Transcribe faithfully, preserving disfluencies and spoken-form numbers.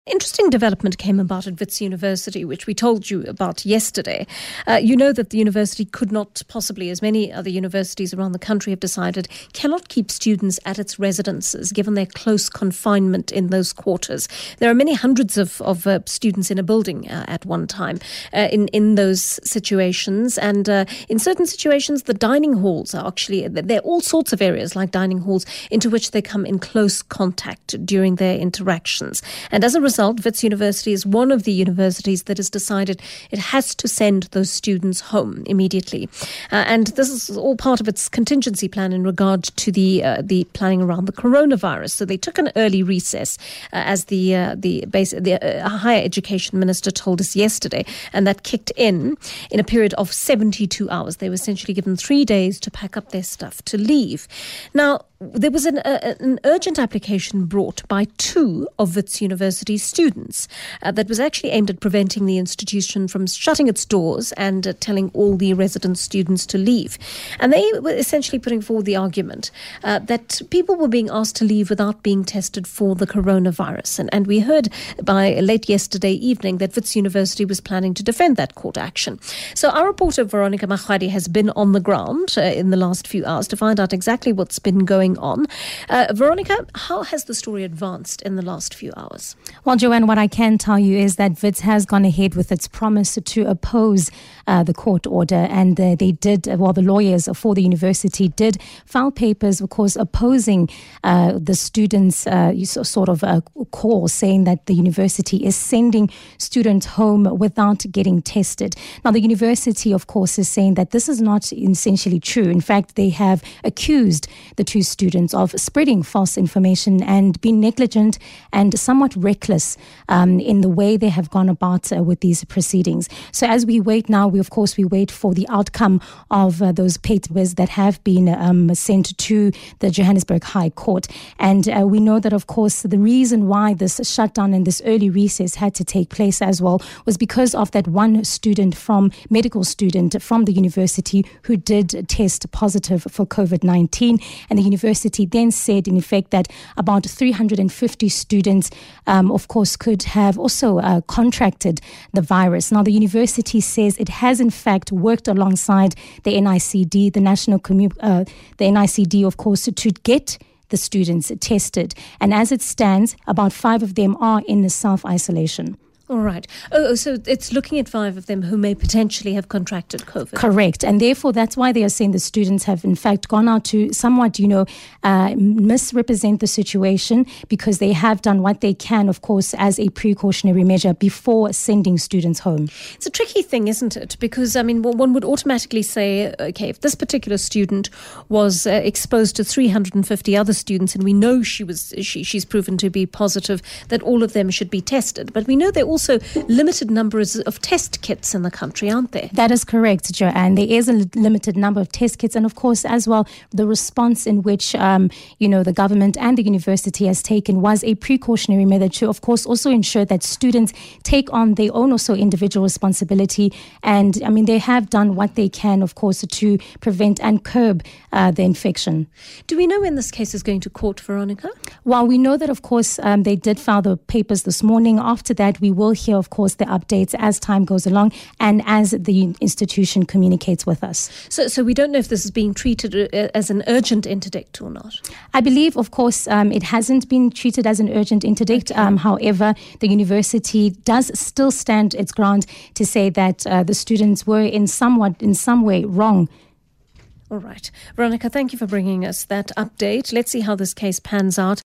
Interesting development came about at Wits University, which we told you about yesterday. Uh, you know that the university could not possibly, as many other universities around the country have decided, cannot keep students at its residences given their close confinement in those quarters. There are many hundreds of, of uh, students in a building uh, at one time uh, in, in those situations. And uh, in certain situations, the dining halls are actually, there are all sorts of areas like dining halls into which they come in close contact during their interactions. And as a result, Wits University is one of the universities that has decided it has to send those students home immediately. Uh, and this is all part of its contingency plan in regard to the uh, the planning around the coronavirus. So they took an early recess, uh, as the uh, the, base, the uh, higher education minister told us yesterday, and that kicked in in a period of seventy-two hours. They were essentially given three days to pack up their stuff to leave. Now, there was an, uh, an urgent application brought by two of Wits University's students uh, that was actually aimed at preventing the institution from shutting its doors and uh, telling all the resident students to leave. And they were essentially putting forward the argument uh, that people were being asked to leave without being tested for the coronavirus. And, and we heard by late yesterday evening that Wits University was planning to defend that court action. So our reporter Veronica Magwadi has been on the ground uh, in the last few hours to find out exactly what's been going on. Uh, Veronica, how has the story advanced in the last few hours? Well, Joanne, what I can tell you is that Wits has gone ahead with its promise to oppose uh, the court order, and uh, they did, well, the lawyers for the university did file papers, of course, opposing uh, the students' uh, sort of a call, saying that the university is sending students home without getting tested. Now, the university, of course, is saying that this is not essentially true. In fact, they have accused the two students of spreading false information and being negligent and somewhat reckless um, in the way they have gone about uh, with these proceedings. So as we wait now, we of course we wait for the outcome of uh, those papers that have been um, sent to the Johannesburg High Court. And uh, we know that, of course, the reason why this shutdown and this early recess had to take place as well was because of that one student from medical student from the university who did test positive for COVID nineteen. And the university then said, in effect, that about three hundred fifty students, um, of course, could have also uh, contracted the virus. Now, the university says it has, in fact, worked alongside the N I C D, the National Commu- uh, the N I C D, of course, to, to get the students tested. And as it stands, about five of them are in the self-isolation. All right. Oh, so it's looking at five of them who may potentially have contracted COVID. Correct. And therefore, that's why they are saying the students have, in fact, gone out to somewhat, you know, uh, misrepresent the situation, because they have done what they can, of course, as a precautionary measure before sending students home. It's a tricky thing, isn't it? Because, I mean, one would automatically say, okay, if this particular student was uh, exposed to three hundred fifty other students, and we know she was, she, she's proven to be positive, that all of them should be tested. But we know they're also Also, limited numbers of test kits in the country, aren't there? That is correct, Joanne. There is a l- limited number of test kits, and of course, as well, the response in which um, you know the government and the university has taken was a precautionary measure to, of course, also ensure that students take on their own also individual responsibility. And I mean, they have done what they can, of course, to prevent and curb uh, the infection. Do we know when this case is going to court, Veronica? Well, we know that, of course, um, they did file the papers this morning. After that, we will hear, of course, the updates as time goes along and as the institution communicates with us. So so we don't know if this is being treated as an urgent interdict or not? I believe, of course, um, it hasn't been treated as an urgent interdict. Okay. Um, however, the university does still stand its ground to say that uh, the students were in somewhat, in some way wrong. All right. Veronica, thank you for bringing us that update. Let's see how this case pans out.